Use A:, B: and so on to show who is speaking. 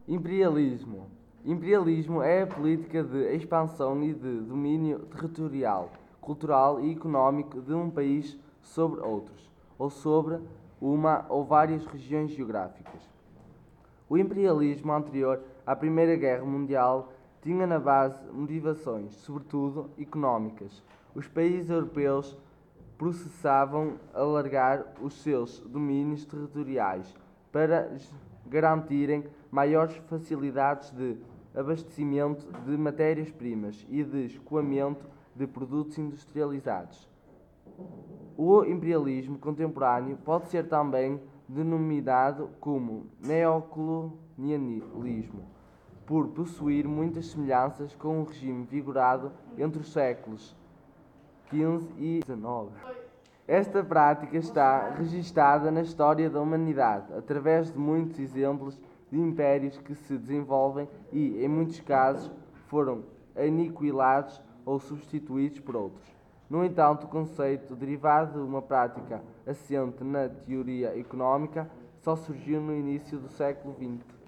A: Imperialismo. Imperialismo é a política de expansão e de domínio territorial, cultural e económico de um país sobre outros, ou sobre uma ou várias regiões geográficas. O imperialismo anterior à Primeira Guerra Mundial tinha na base motivações, sobretudo económicas. Os países europeus processavam alargar os seus domínios territoriais para garantirem maiores facilidades de abastecimento de matérias-primas e de escoamento de produtos industrializados. O imperialismo contemporâneo pode ser também denominado como neocolonialismo, por possuir muitas semelhanças com o regime vigorado entre os séculos XV e XIX. Esta prática está registada na história da humanidade, através de muitos exemplos de impérios que se desenvolvem e, em muitos casos, foram aniquilados ou substituídos por outros. No entanto, o conceito, derivado de uma prática assente na teoria económica, só surgiu no início do século XX.